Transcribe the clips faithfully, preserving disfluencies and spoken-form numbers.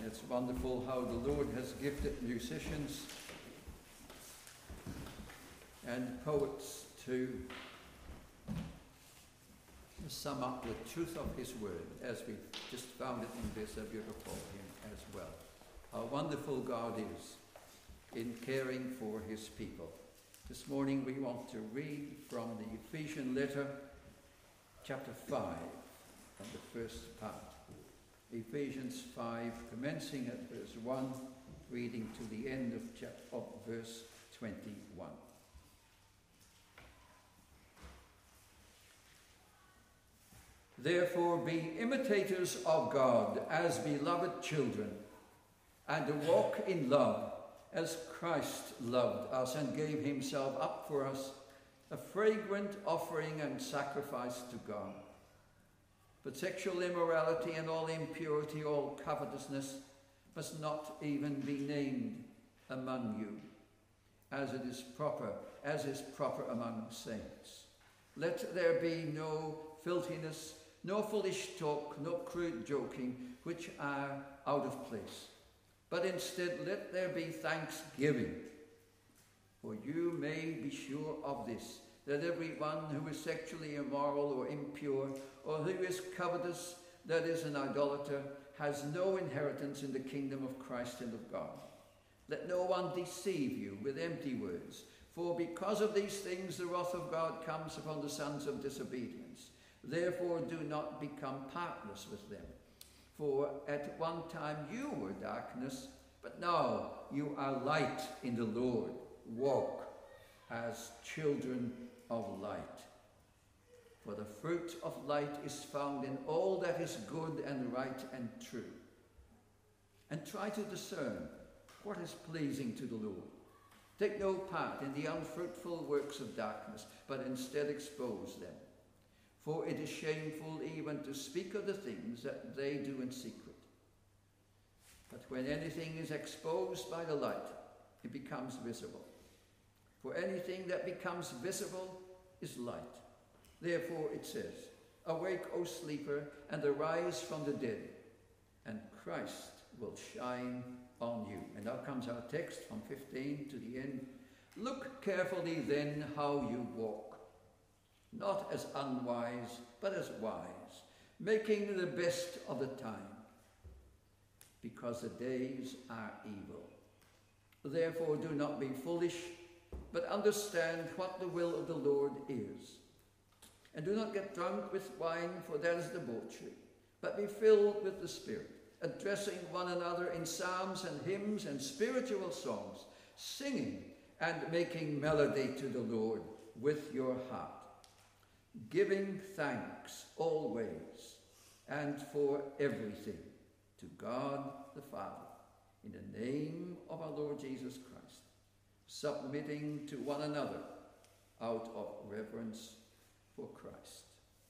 it's wonderful how the Lord has gifted musicians and poets to sum up the truth of his word, as we just found it in this uh, beautiful hymn as well. How wonderful God is in caring for his people. This morning we want to read from the Ephesian letter, chapter five, and the first part. Ephesians five, commencing at verse one, reading to the end of, chapter, of verse twenty-one. Therefore be imitators of God as beloved children, and walk in love as Christ loved us and gave himself up for us, a fragrant offering and sacrifice to God. But sexual immorality and all impurity, all covetousness, must not even be named among you, as it is proper, as is proper among saints. Let there be no filthiness, no foolish talk, no crude joking, which are out of place. But instead let there be thanksgiving. For you may be sure of this, that everyone who is sexually immoral or impure, or who is covetous, that is an idolater, has no inheritance in the kingdom of Christ and of God. Let no one deceive you with empty words, for because of these things the wrath of God comes upon the sons of disobedience. Therefore do not become partners with them. For at one time you were darkness, but now you are light in the Lord. Walk as children of light. For the fruit of light is found in all that is good and right and true. And try to discern what is pleasing to the Lord. Take no part in the unfruitful works of darkness, but instead expose them. For it is shameful even to speak of the things that they do in secret. But when anything is exposed by the light, it becomes visible. For anything that becomes visible is light. Therefore it says, awake, O sleeper, and arise from the dead, and Christ will shine on you. And now comes our text from fifteen to the end. Look carefully then how you walk, not as unwise, but as wise, making the best of the time, because the days are evil. Therefore do not be foolish, but understand what the will of the Lord is. And do not get drunk with wine, for that is debauchery, but be filled with the Spirit, addressing one another in psalms and hymns and spiritual songs, singing and making melody to the Lord with your heart, giving thanks always and for everything to God the Father, in the name of our Lord Jesus Christ, submitting to one another out of reverence for Christ.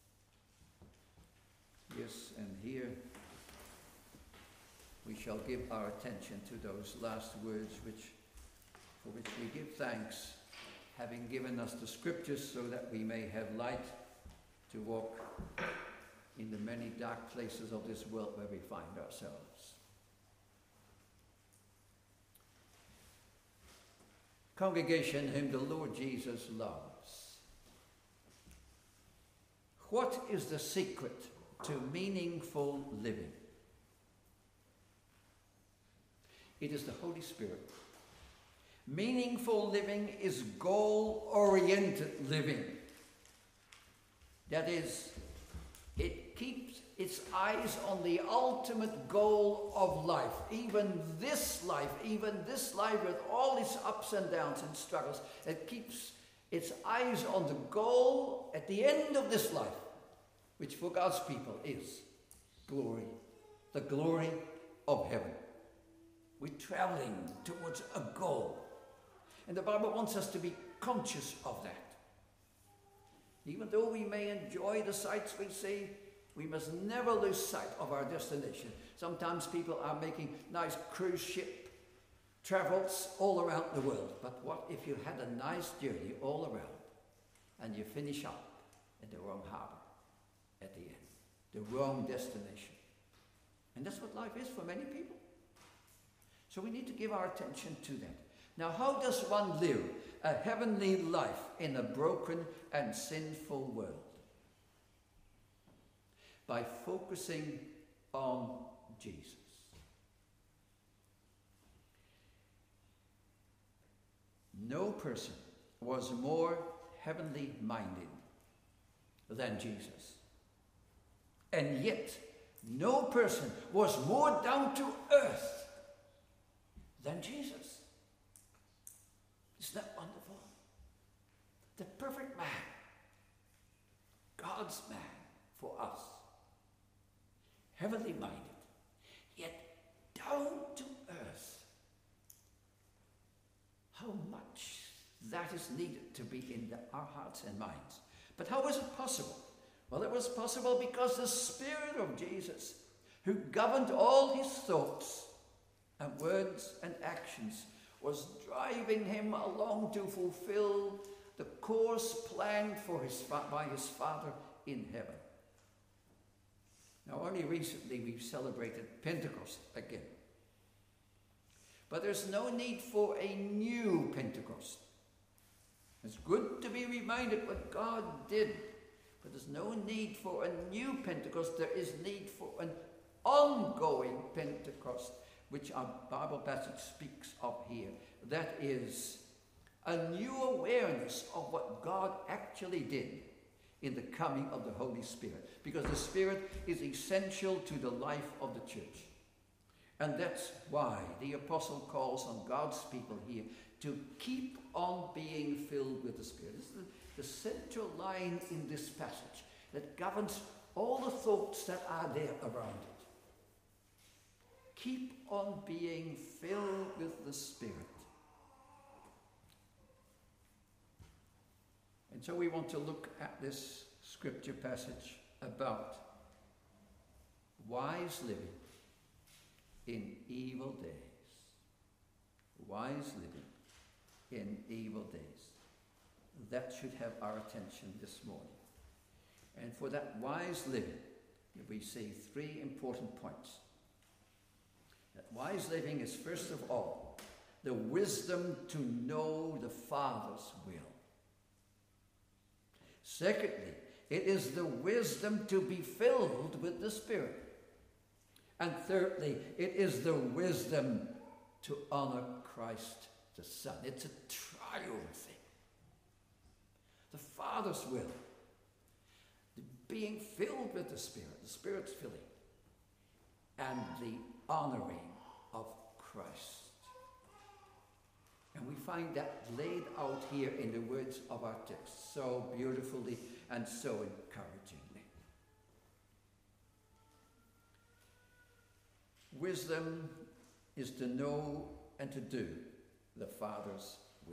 Yes, and here we shall give our attention to those last words which, for which we give thanks, having given us the scriptures so that we may have light to walk in the many dark places of this world where we find ourselves. Congregation whom the Lord Jesus loves, what is the secret to meaningful living? It is the Holy Spirit. Meaningful living is goal-oriented living. That is, it keeps its eyes on the ultimate goal of life. Even this life, even this life with all its ups and downs and struggles, it keeps its eyes on the goal at the end of this life, which for God's people is glory, the glory of heaven. We're traveling towards a goal. And the Bible wants us to be conscious of that. Even though we may enjoy the sights we see, we must never lose sight of our destination. Sometimes people are making nice cruise ship travels all around the world. But what if you had a nice journey all around and you finish up in the wrong harbor at the end, the wrong destination? And that's what life is for many people. So we need to give our attention to that. Now, how does one live a heavenly life in a broken and sinful world? By focusing on Jesus. No person was more heavenly minded than Jesus. And yet, no person was more down to earth than Jesus. Isn't that wonderful? The perfect man. God's man for us. Heavenly minded, yet down to earth. How much that is needed to be in the, our hearts and minds. But how was it possible? Well, it was possible because the Spirit of Jesus, who governed all his thoughts and words and actions, was driving him along to fulfill the course planned for his, by his Father in heaven. Now, only recently we've celebrated Pentecost again. But there's no need for a new Pentecost. It's good to be reminded what God did, but there's no need for a new Pentecost. There is need for an ongoing Pentecost, which our Bible passage speaks of here. That is a new awareness of what God actually did in the coming of the Holy Spirit, because the Spirit is essential to the life of the church. And that's why the apostle calls on God's people here to keep on being filled with the Spirit. This is the, the central line in this passage that governs all the thoughts that are there around it. Keep on being filled with the Spirit. And so we want to look at this scripture passage about wise living in evil days. Wise living in evil days. That should have our attention this morning. And for that wise living, we see three important points. That wise living is, first of all, the wisdom to know the Father's will. Secondly, it is the wisdom to be filled with the Spirit. And thirdly, it is the wisdom to honor Christ the Son. It's a triune thing. The Father's will, the being filled with the Spirit, the Spirit's filling, and the honoring of Christ. And we find that laid out here in the words of our text so beautifully and so encouragingly. Wisdom is to know and to do the Father's will.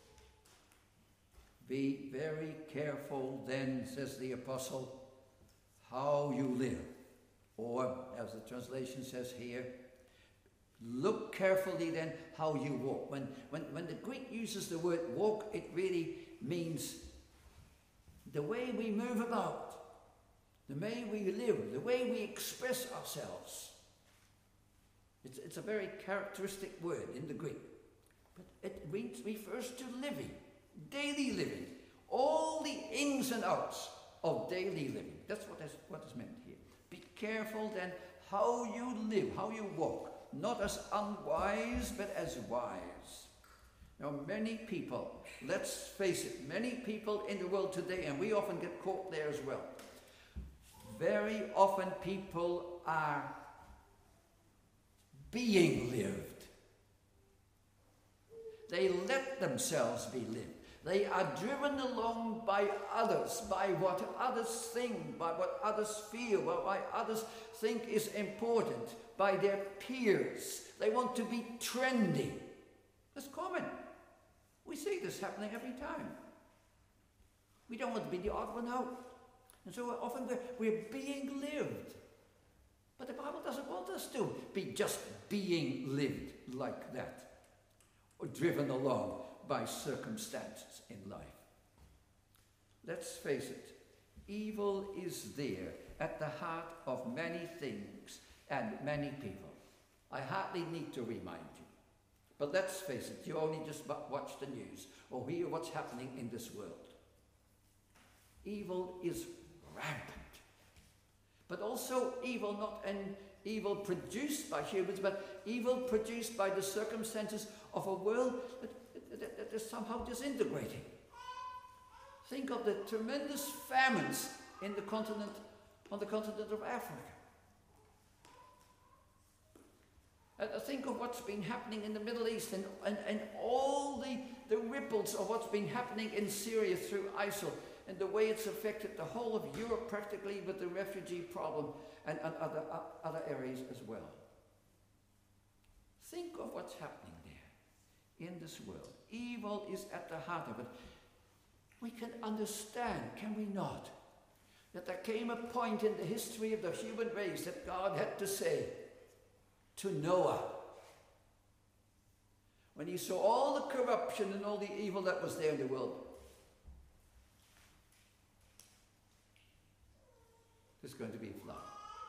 Be very careful then, says the apostle, how you live. Or, as the translation says here, look carefully then how you walk. When, when, when the Greek uses the word walk, it really means the way we move about, the way we live, the way we express ourselves. It's, it's a very characteristic word in the Greek. But it means, refers to living, daily living, all the ins and outs of daily living. That's what is, what is meant here. Be careful then how you live, how you walk. Not as unwise, but as wise. Now, many people, let's face it, many people in the world today, and we often get caught there as well. Very often people are being lived. They let themselves be lived. They are driven along by others, by what others think, by what others feel, by what others think is important, by their peers. They want to be trendy. That's common. We see this happening every time. We don't want to be the odd one out. And so often we're, we're being lived. But the Bible doesn't want us to be just being lived like that, or driven along by circumstances in life. Let's face it, evil is there at the heart of many things and many people. I hardly need to remind you. But let's face it, you only just watch the news or hear what's happening in this world. Evil is rampant. But also evil, not an evil produced by humans, but evil produced by the circumstances of a world that, that, that is somehow disintegrating. Think of the tremendous famines in the continent, on the continent of Africa. And think of what's been happening in the Middle East and, and, and all the, the ripples of what's been happening in Syria through ISIL and the way it's affected the whole of Europe practically with the refugee problem and, and other, uh, other areas as well. Think of what's happening there in this world. Evil is at the heart of it. We can understand, can we not, that there came a point in the history of the human race that God had to say to Noah, when he saw all the corruption and all the evil that was there in the world, there's going to be a flood.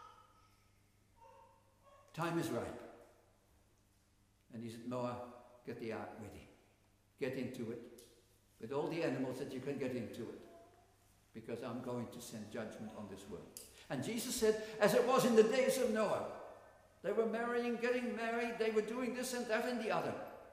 Time is ripe. And he said, Noah, get the ark ready. Get into it with all the animals that you can get into it, because I'm going to send judgment on this world. And Jesus said, as it was in the days of Noah, they were marrying, getting married, they were doing this and that and the other.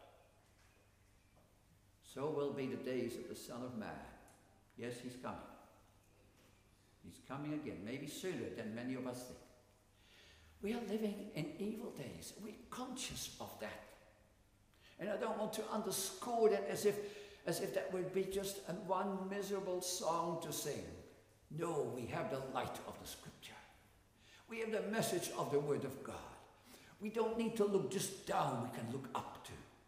So will be the days of the Son of Man. Yes, he's coming. He's coming again, maybe sooner than many of us think. We are living in evil days. We're conscious of that. And I don't want to underscore that as if, as if that would be just a one miserable song to sing. No, we have the light of the Scripture. We have the message of the Word of God. We don't need to look just down, we can look up to.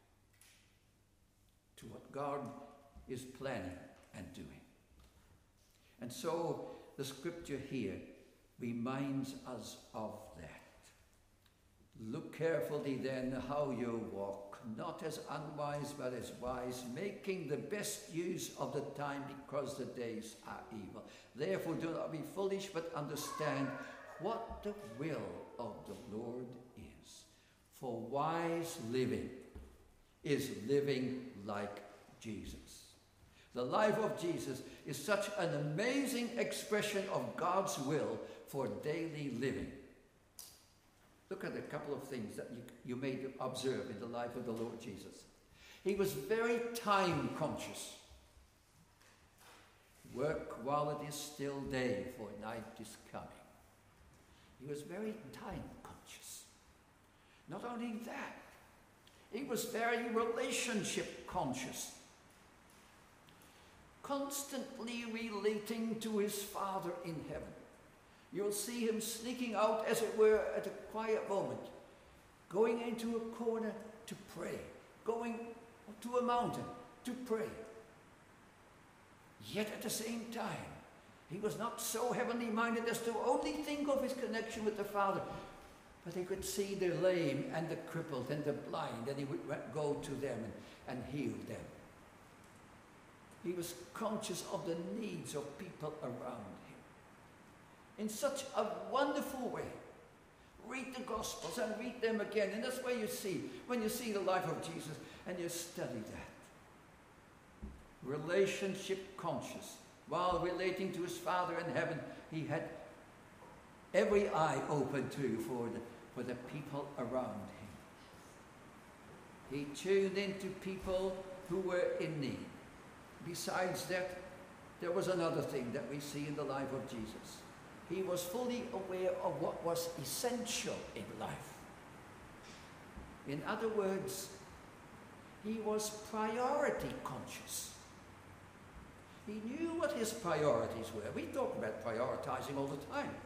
To what God is planning and doing. And so the Scripture here reminds us of that. Look carefully then how you walk, not as unwise but as wise, making the best use of the time because the days are evil. Therefore do not be foolish but understand what the will of the Lord is. For wise living is living like Jesus. The life of Jesus is such an amazing expression of God's will for daily living. Look at a couple of things that you, you may observe in the life of the Lord Jesus. He was very time conscious. Work while it is still day, for night is coming. He was very time conscious. Not only that, he was very relationship conscious. Constantly relating to his Father in heaven. You'll see him sneaking out, as it were, at a quiet moment, going into a corner to pray, going to a mountain to pray. Yet at the same time, he was not so heavenly minded as to only think of his connection with the Father, but he could see the lame and the crippled and the blind, and he would go to them and, and heal them. He was conscious of the needs of people around him in such a wonderful way. Read the Gospels and read them again, and that's where you see, when you see the life of Jesus and you study that. Relationship conscious. While relating to his Father in heaven, he had every eye open to for the, for the people around him. He tuned into people who were in need. Besides that, there was another thing that we see in the life of Jesus. He was fully aware of what was essential in life. In other words, he was priority conscious. He knew what his priorities were. We talk about prioritizing all the time.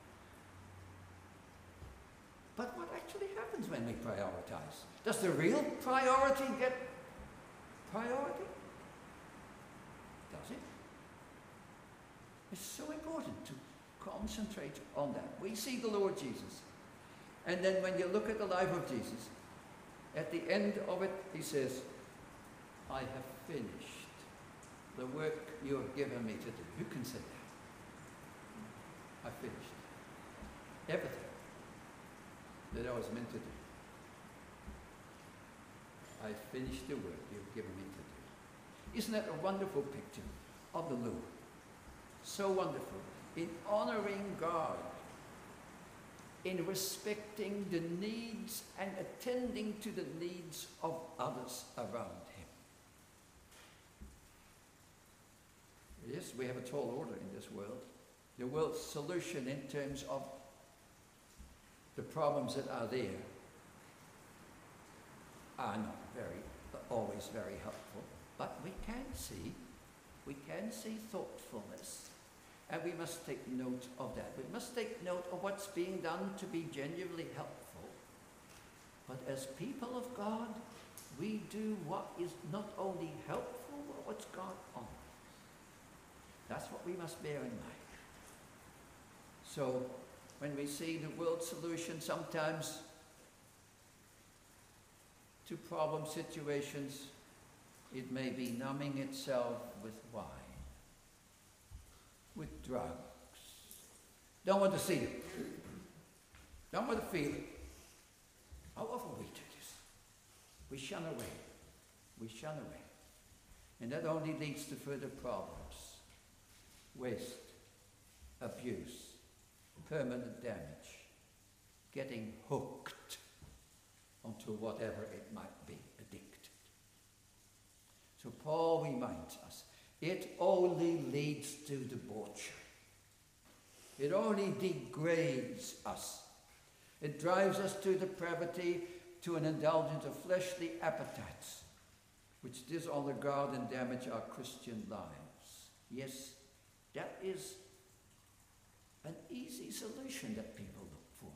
But what actually happens when we prioritize? Does the real priority get priority? Does it? It's so important to concentrate on that. We see the Lord Jesus. And then when you look at the life of Jesus, at the end of it, he says, I have finished the work you have given me to do. Who can say that? I finished everything that I was meant to do. I finished the work you've given me to do. Isn't that a wonderful picture of the Lord? So wonderful. In honoring God, in respecting the needs and attending to the needs of others around him. Yes, we have a tall order in this world. The world's solution in terms of the problems that are there are not very, always very helpful. But we can see, we can see thoughtfulness. And we must take note of that. We must take note of what's being done to be genuinely helpful. But as people of God, we do what is not only helpful, but what's God honors. That's what we must bear in mind. So, when we see the world's solution sometimes to problem situations, it may be numbing itself with wine, with drugs. Don't want to see it. Don't want to feel it. How often we do this? We shun away. We shun away. And that only leads to further problems. Waste, abuse, permanent damage, getting hooked onto whatever it might be, addicted. So Paul reminds us, it only leads to debauchery. It only degrades us. It drives us to depravity, to an indulgence of fleshly appetites, which dishonor God and damage our Christian lives. Yes, that is an easy solution that people look for.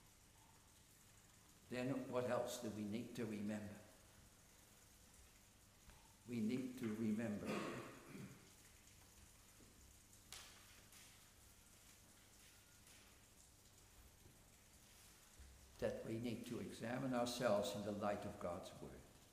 Then what else do we need to remember? We need to remember that we need to examine ourselves in the light of God's word.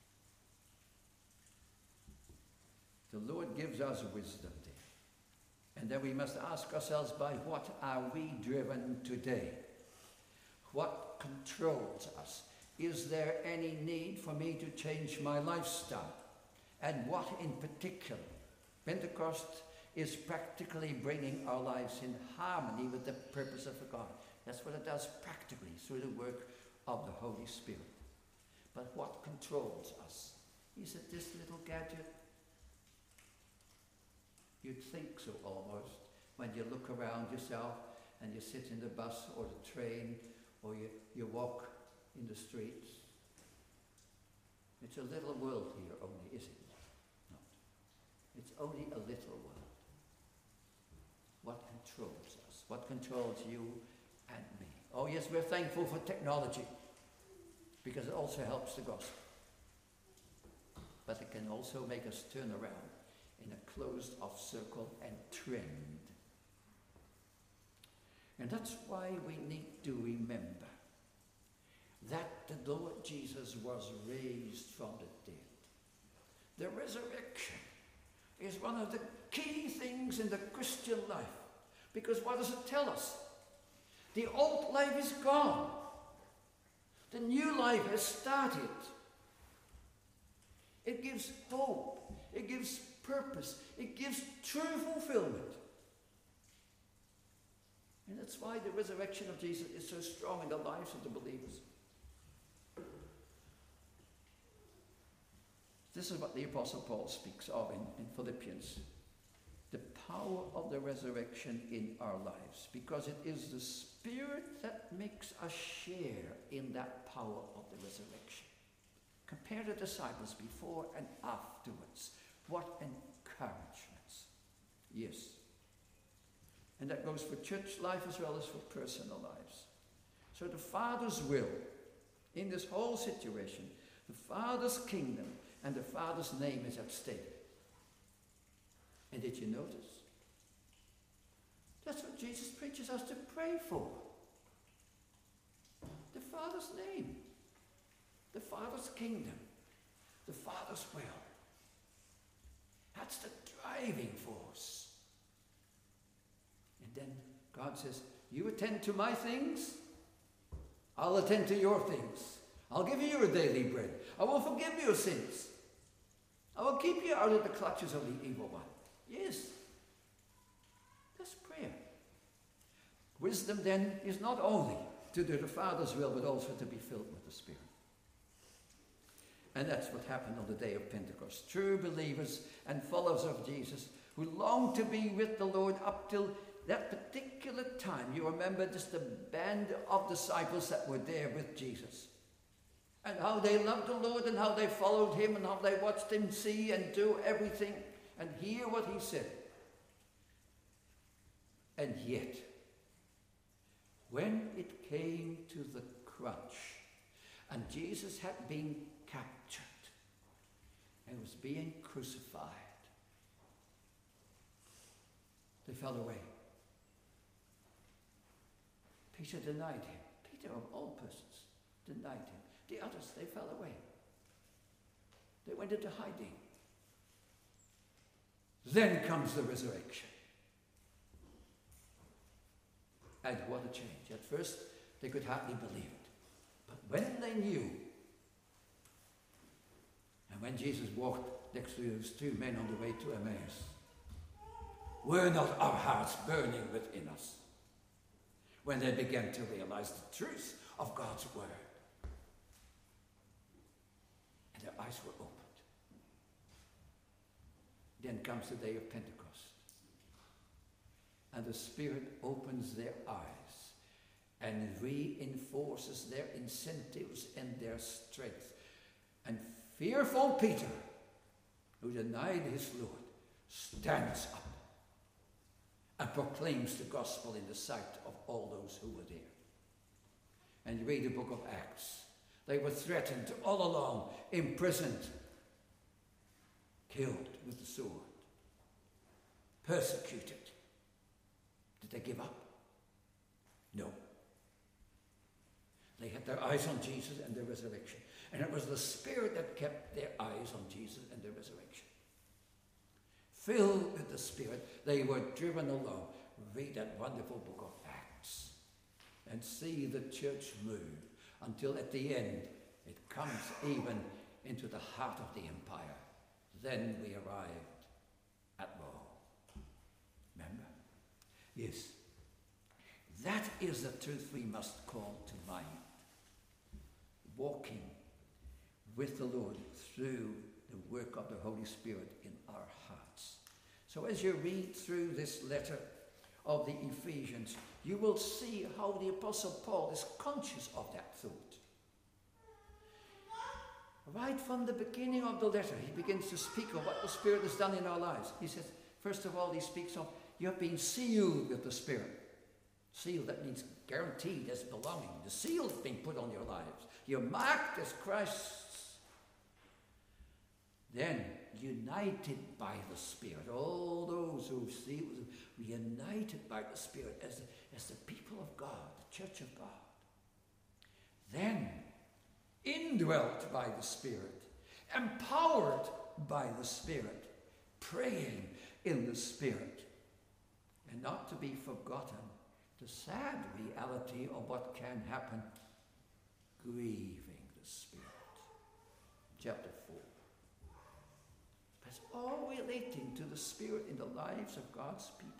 The Lord gives us wisdom there. And then we must ask ourselves, by what are we driven today? What controls us? Is there any need for me to change my lifestyle? And what in particular? Pentecost is practically bringing our lives in harmony with the purpose of God. That's what it does practically through the work of the Holy Spirit. But what controls us? Is it this little gadget? You'd think so almost when you look around yourself and you sit in the bus or the train or you, you walk in the streets. It's a little world here only, is it not? It's only a little world. What controls us? What controls you and me? Oh yes, we're thankful for technology because it also helps the gospel. But it can also make us turn around in a closed-off circle and trend. And that's why we need to remember that the Lord Jesus was raised from the dead. The resurrection is one of the key things in the Christian life. Because what does it tell us? The old life is gone. The new life has started. It gives hope. It gives purpose. It gives true fulfillment. And that's why the resurrection of Jesus is so strong in the lives of the believers. This is what the Apostle Paul speaks of in, in Philippians. The power of the resurrection in our lives. Because it is the Spirit that makes us share in that power of the resurrection. Compare the disciples before and afterwards. What encouragements. Yes. And that goes for church life as well as for personal lives. So the Father's will in this whole situation, the Father's kingdom and the Father's name is at stake. And did you notice? That's what Jesus preaches us to pray for. The Father's name. The Father's kingdom. The Father's will. That's the driving force. And then God says, you attend to my things, I'll attend to your things. I'll give you your daily bread. I will forgive your sins. I will keep you out of the clutches of the evil one. Yes. That's prayer. Wisdom then is not only to do the Father's will, but also to be filled with the Spirit. And that's what happened on the day of Pentecost. True believers and followers of Jesus who long to be with the Lord up till that particular time. You remember just the band of disciples that were there with Jesus. And how they loved the Lord and how they followed him and how they watched him see and do everything and hear what he said. And yet, when it came to the crunch and Jesus had been captured and was being crucified, they fell away. Peter denied him. Peter, of all persons, denied him. The others, they fell away. They went into hiding. Then comes the resurrection. And what a change. At first, they could hardly believe it. But when they knew, and when Jesus walked next to those two men on the way to Emmaus, were not our hearts burning within us when they began to realize the truth of God's word? And their eyes were opened. Then comes the day of Pentecost. And the Spirit opens their eyes and reinforces their incentives and their strength. And fearful Peter, who denied his Lord, stands up and proclaims the gospel in the sight of all those who were there. And you read the book of Acts. They were threatened all along, imprisoned, killed with the sword, persecuted. Did they give up? No. They had their eyes on Jesus and the resurrection. And it was the Spirit that kept their eyes on Jesus and the resurrection. Filled with the Spirit, they were driven along. Read that wonderful book of Acts and see the church move until at the end it comes even into the heart of the empire. Then we arrived at Rome. Remember? Yes. That is the truth we must call to mind. Walking with the Lord through the work of the Holy Spirit in our hearts. So as you read through this letter of the Ephesians, you will see how the Apostle Paul is conscious of that thought. Right from the beginning of the letter, he begins to speak of what the Spirit has done in our lives. He says, first of all, he speaks of, you have been sealed with the Spirit. Sealed, that means guaranteed as belonging. The seal has been put on your lives. You're marked as Christ's. Then, united by the Spirit. All those who are sealed, united by the Spirit as the, as the people of God, the church of God. Then, indwelt by the Spirit, empowered by the Spirit, praying in the Spirit, and not to be forgotten, the sad reality of what can happen, grieving the Spirit. Chapter four. That's all relating to the Spirit in the lives of God's people.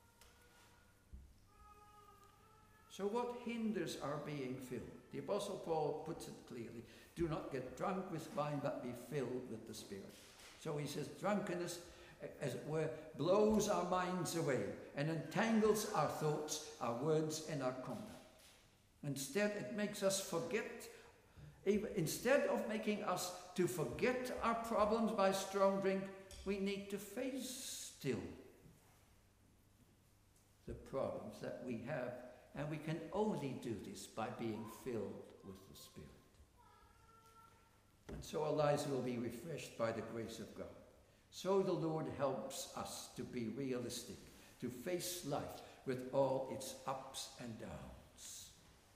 So what hinders our being filled? The Apostle Paul puts it clearly. Do not get drunk with wine, but be filled with the Spirit. So he says drunkenness, as it were, blows our minds away and entangles our thoughts, our words, and our conduct. Instead, it makes us forget, instead of making us to forget our problems by strong drink, we need to face still the problems that we have. And we can only do this by being filled with the Spirit. And so our lives will be refreshed by the grace of God. So the Lord helps us to be realistic, to face life with all its ups and downs.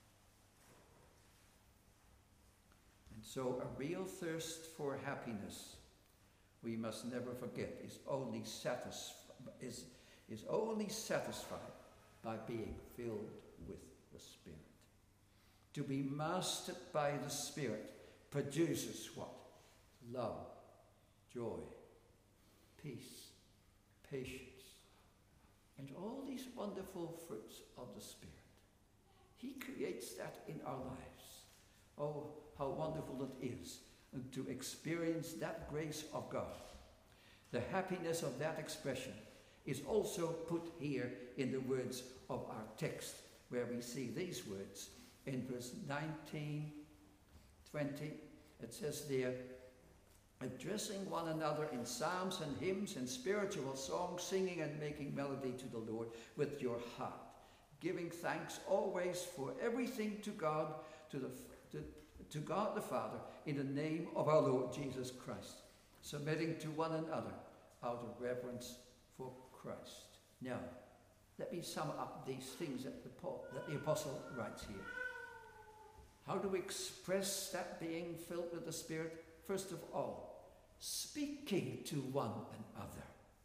And so a real thirst for happiness, we must never forget, is only satisfied, is, is only satisfied by being filled with the Spirit. to be mastered by the Spirit, produces what? Love, joy, peace, patience, and all these wonderful fruits of the Spirit. He creates that in our lives. Oh, how wonderful it is to experience that grace of God. The happiness of that expression is also put here in the words of our text, where we see these words in verse nineteen, twenty. It says there, addressing one another in psalms and hymns and spiritual songs, singing and making melody to the Lord with your heart, giving thanks always for everything to God, to the to, to God the Father, in the name of our Lord Jesus Christ, submitting to one another out of reverence for Christ. Now, let me sum up these things that the, Paul, that the apostle writes here. How do we express that being filled with the Spirit? First of all, speaking to one another.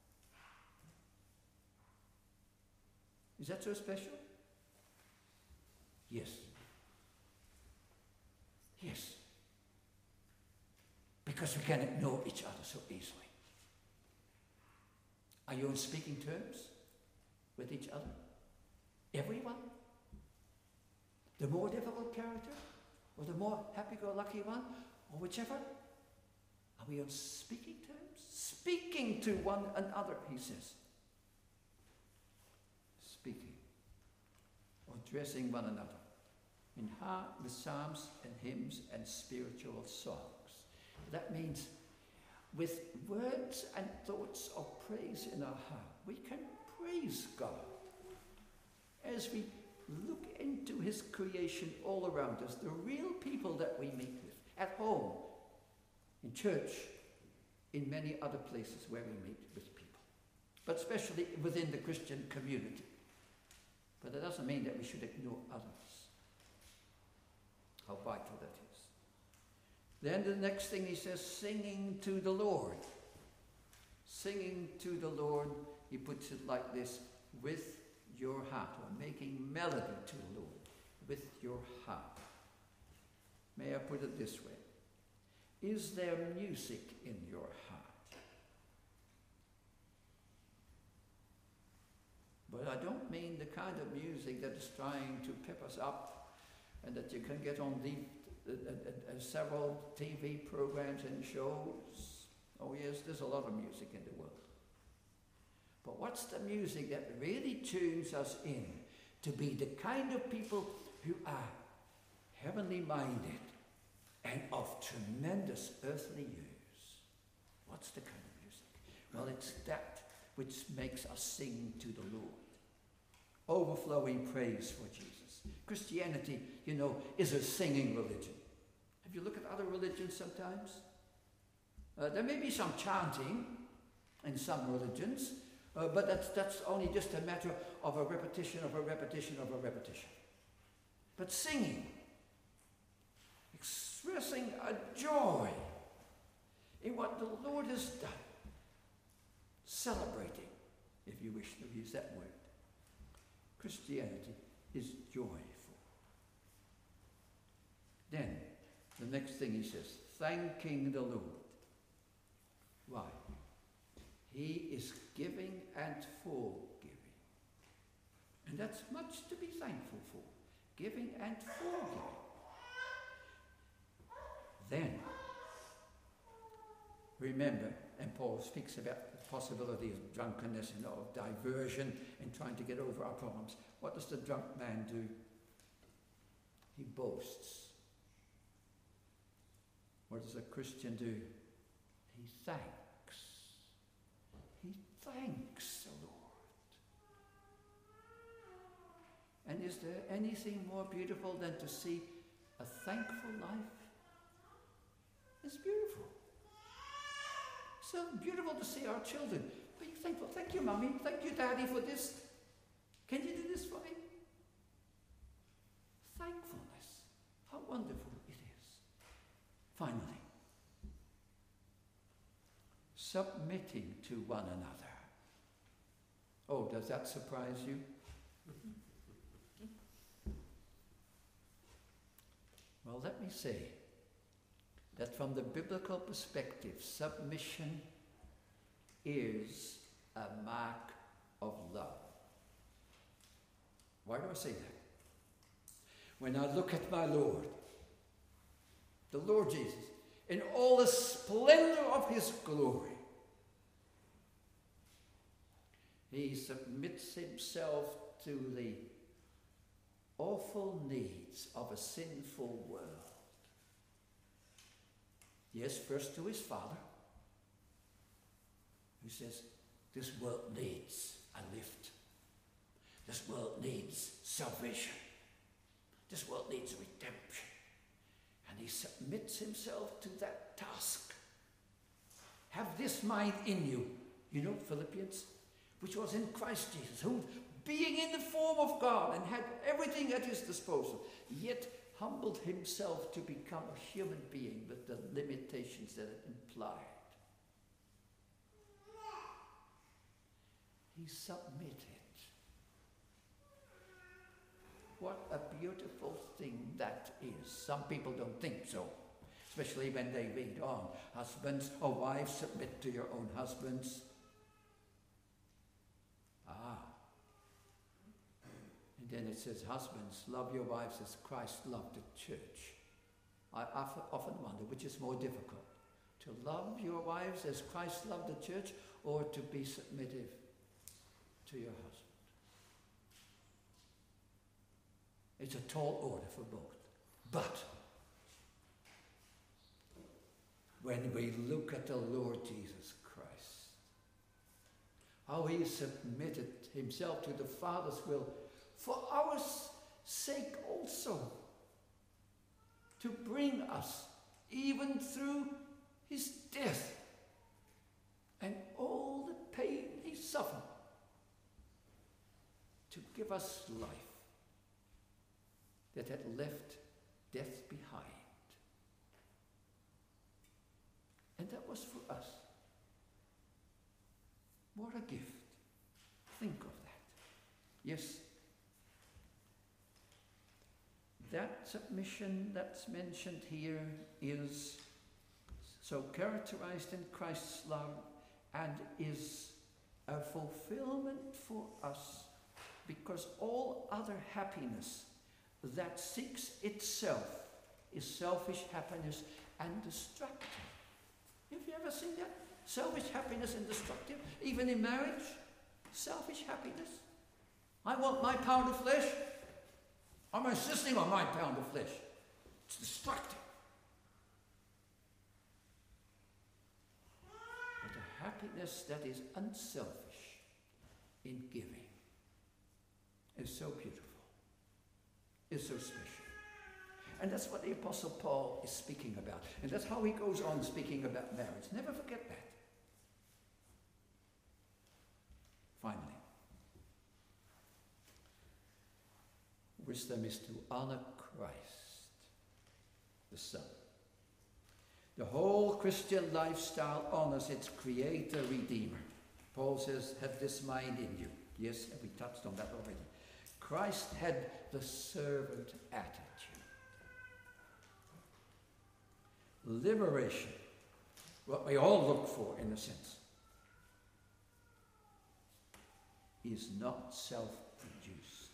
Is that so special? Yes. Yes. Because we can ignore each other so easily. Are you on speaking terms with each other? Everyone? The more difficult character? Or the more happy-go-lucky one? Or whichever? Are we on speaking terms? Speaking to one another, he says. Speaking. Or addressing one another. In heart with psalms and hymns and spiritual songs. That means with words and thoughts of praise in our heart, we can praise God as we look into his creation all around us, the real people that we meet with, at home, in church, in many other places where we meet with people, but especially within the Christian community. But that doesn't mean that we should ignore others. How vital that is. Then the next thing he says, singing to the Lord. Singing to the Lord, he puts it like this, with your heart, or making melody to the Lord, with your heart. May I put it this way? Is there music in your heart? But I don't mean the kind of music that is trying to pep us up and that you can get on the Uh, uh, uh, several T V programs and shows. Oh yes, there's a lot of music in the world. But what's the music that really tunes us in to be the kind of people who are heavenly minded and of tremendous earthly use? What's the kind of music? Well, it's that which makes us sing to the Lord. Overflowing praise for Jesus. Christianity, you know, is a singing religion. Have you looked at other religions sometimes? Uh, there may be some chanting in some religions, uh, but that's, that's only just a matter of a repetition of a repetition of a repetition. But singing, expressing a joy in what the Lord has done, celebrating, if you wish to use that word. Christianity is joyful. Then, the next thing he says, thanking the Lord. Why? He is giving and forgiving. And that's much to be thankful for. Giving and forgiving. Then, remember, and Paul speaks about the possibility of drunkenness and of diversion and trying to get over our problems. What does the drunk man do? He boasts. What does a Christian do? He thanks. He thanks the Lord. And is there anything more beautiful than to see a thankful life? It's beautiful. So beautiful to see our children being thankful. Thank you, Mommy. Thank you, Daddy, for this. Can you do this for me? Thankfulness. How wonderful it is. Finally, submitting to one another. Oh, does that surprise you? Well, let me say that from the biblical perspective, submission is a mark of love. Why do I say that? When I look at my Lord, the Lord Jesus, in all the splendor of his glory, he submits himself to the awful needs of a sinful world. Yes, first to his Father, who says, this world needs a lift. This world needs salvation. This world needs redemption. And he submits himself to that task. Have this mind in you. You know, Philippians, which was in Christ Jesus, who, being in the form of God and had everything at his disposal, yet humbled himself to become a human being with the limitations that it implied. He submitted. What a beautiful thing that is. Some people don't think so, especially when they read on. Husbands or wives, submit to your own husbands. Ah. And then it says, husbands, love your wives as Christ loved the church. I often wonder which is more difficult, to love your wives as Christ loved the church, or to be submissive to your husband. It's a tall order for both. But when we look at the Lord Jesus Christ, how he submitted himself to the Father's will for our sake also, to bring us even through his death and all the pain he suffered, to give us life that had left death behind. And that was for us. What a gift. Think of that. Yes, that submission that's mentioned here is so characterized in Christ's love and is a fulfillment for us, because all other happiness that seeks itself is selfish happiness and destructive. Have you ever seen that? Selfish happiness and destructive, even in marriage. Selfish happiness. I want my pound of flesh. I'm insisting on my pound of flesh. It's destructive. But a happiness that is unselfish in giving is so beautiful. Is so special. And that's what the Apostle Paul is speaking about. And that's how he goes on speaking about marriage. Never forget that. Finally, wisdom is to honor Christ, the Son. The whole Christian lifestyle honors its creator, redeemer. Paul says, have this mind in you. Yes, and we touched on that already. Christ had the servant attitude. Liberation, what we all look for in a sense, is not self-produced,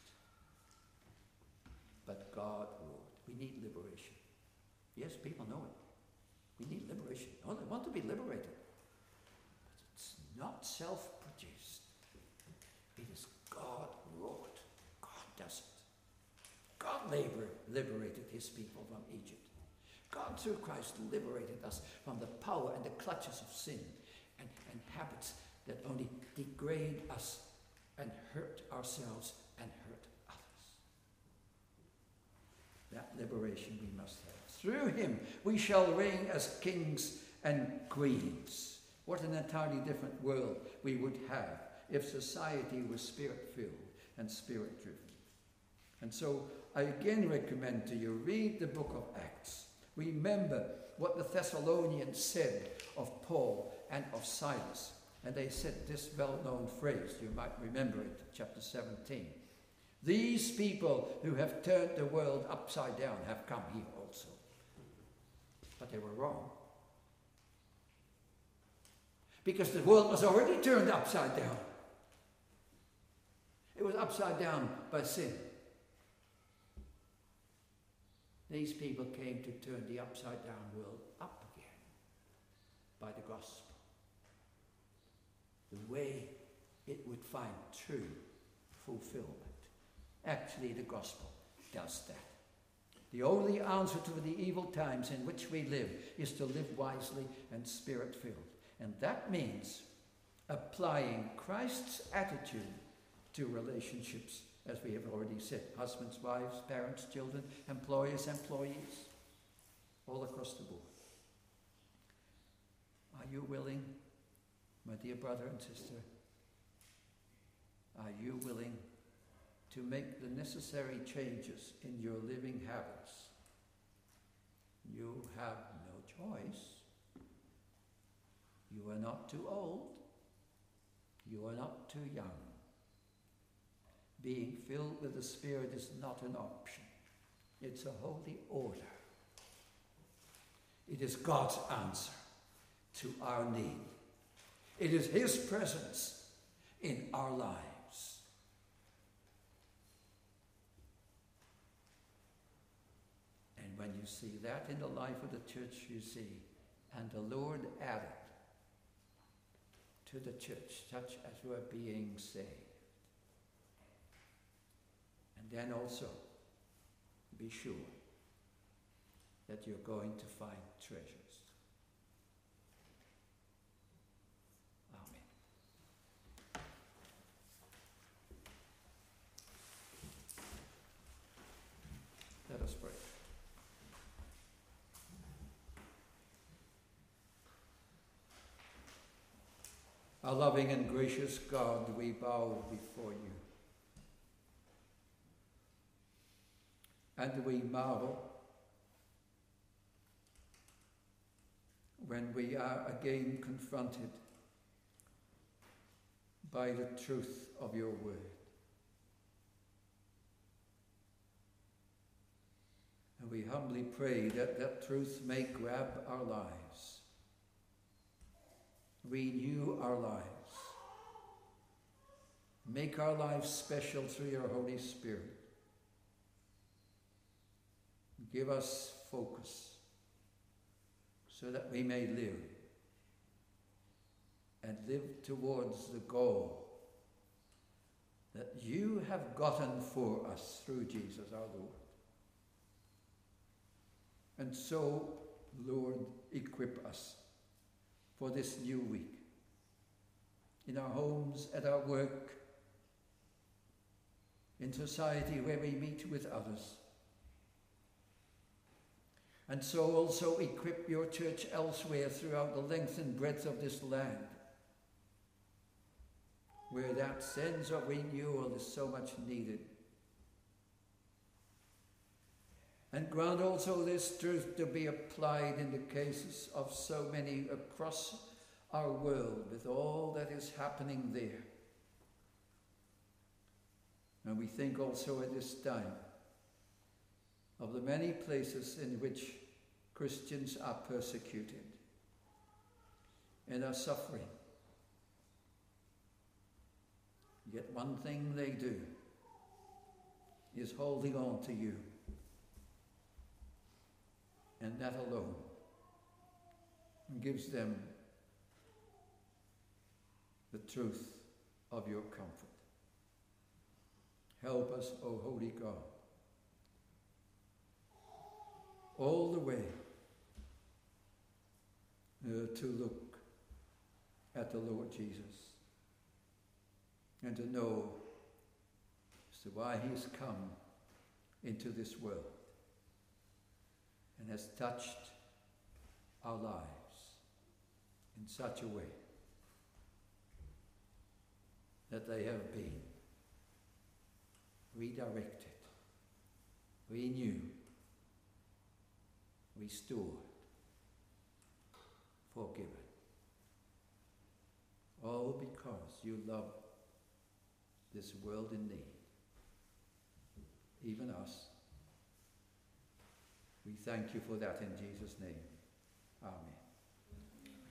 but God-wrought. We need liberation. Yes, people know it. We need liberation. Oh, they want to be liberated. But it's not self-produced. It is God-wrought. Does it. God labor, liberated his people from Egypt. God through Christ liberated us from the power and the clutches of sin and, and habits that only degrade us and hurt ourselves and hurt others. That liberation we must have. Through him we shall reign as kings and queens. What an entirely different world we would have if society was spirit-filled and spirit-driven. And so I again recommend to you, read the book of Acts. Remember what the Thessalonians said of Paul and of Silas. And they said this well-known phrase, you might remember it, chapter seventeen. These people who have turned the world upside down have come here also. but they were wrong. Because the world was already turned upside down. It was upside down by sin. These people came to turn the upside down world up again by the gospel. The way it would find true fulfillment. Actually, the gospel does that. The only answer to the evil times in which we live is to live wisely and spirit-filled. And that means applying Christ's attitude to relationships, as we have already said. Husbands, wives, parents, children, employers, employees, all across the board. Are you willing, my dear brother and sister, are you willing to make the necessary changes in your living habits? You have no choice. You are not too old. You are not too young. Being filled with the Spirit is not an option. It's a holy order. It is God's answer to our need. It is His presence in our lives. And when you see that in the life of the church, you see, and the Lord added to the church such as were being saved. And then also, be sure that you're going to find treasures. Amen. Let us pray. Our loving and gracious God, we bow before you. And we marvel when we are again confronted by the truth of your word. And we humbly pray that that truth may grab our lives, renew our lives, make our lives special through your Holy Spirit. Give us focus so that we may live and live towards the goal that you have gotten for us through Jesus our Lord. And so, Lord, equip us for this new week in our homes, at our work, in society where we meet with others. And so also equip your church elsewhere throughout the length and breadth of this land, where that sense of renewal is so much needed. And grant also this truth to be applied in the cases of so many across our world with all that is happening there. And we think also at this time of the many places in which Christians are persecuted and are suffering. Yet one thing they do is holding on to you, and that alone gives them the truth of your comfort. Help us, O Holy God, all the way uh, to look at the Lord Jesus and to know as to why he's come into this world and has touched our lives in such a way that they have been redirected, renewed, restored, forgiven. All because you love this world in need, even us. We thank you for that in Jesus' name.